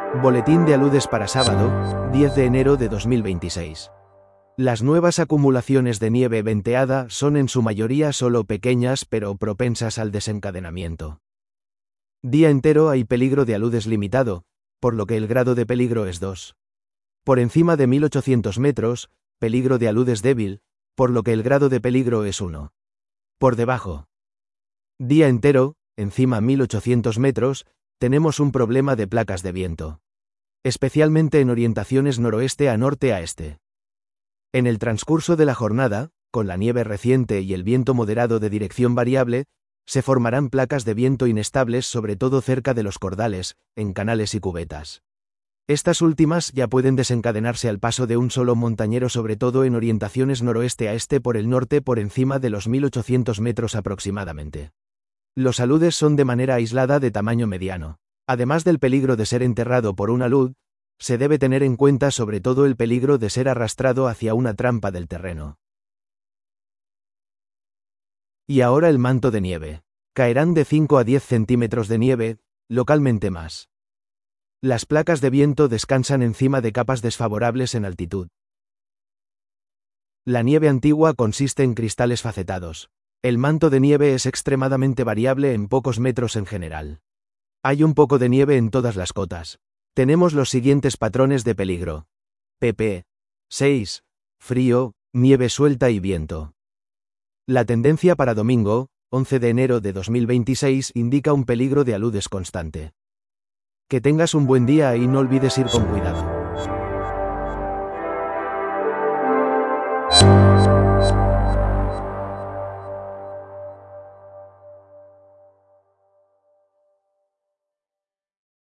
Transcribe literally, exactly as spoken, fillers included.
Boletín de aludes para sábado, diez de enero de dos mil veintiséis. Las nuevas acumulaciones de nieve venteada son en su mayoría solo pequeñas pero propensas al desencadenamiento. Día entero hay peligro de aludes limitado, por lo que el grado de peligro es dos. Por encima de mil ochocientos metros, peligro de aludes débil, por lo que el grado de peligro es uno. Por debajo. Día entero, encima mil ochocientos metros, tenemos un problema de placas de viento. Especialmente en orientaciones noroeste a norte a este. En el transcurso de la jornada, con la nieve reciente y el viento moderado de dirección variable, se formarán placas de viento inestables sobre todo cerca de los cordales, en canales y cubetas. Estas últimas ya pueden desencadenarse al paso de un solo montañero sobre todo en orientaciones noroeste a este por el norte por encima de los mil ochocientos metros aproximadamente. Los aludes son de manera aislada de tamaño mediano. Además del peligro de ser enterrado por un alud, se debe tener en cuenta sobre todo el peligro de ser arrastrado hacia una trampa del terreno. Y ahora el manto de nieve. Caerán de cinco a diez centímetros de nieve, localmente más. Las placas de viento descansan encima de capas desfavorables en altitud. La nieve antigua consiste en cristales facetados. El manto de nieve es extremadamente variable en pocos metros en general. Hay un poco de nieve en todas las cotas. Tenemos los siguientes patrones de peligro. pp. seis. Frío, nieve suelta y viento. La tendencia para domingo, once de enero de dos mil veintiséis, indica un peligro de aludes constante. Que tengas un buen día y no olvides ir con cuidado.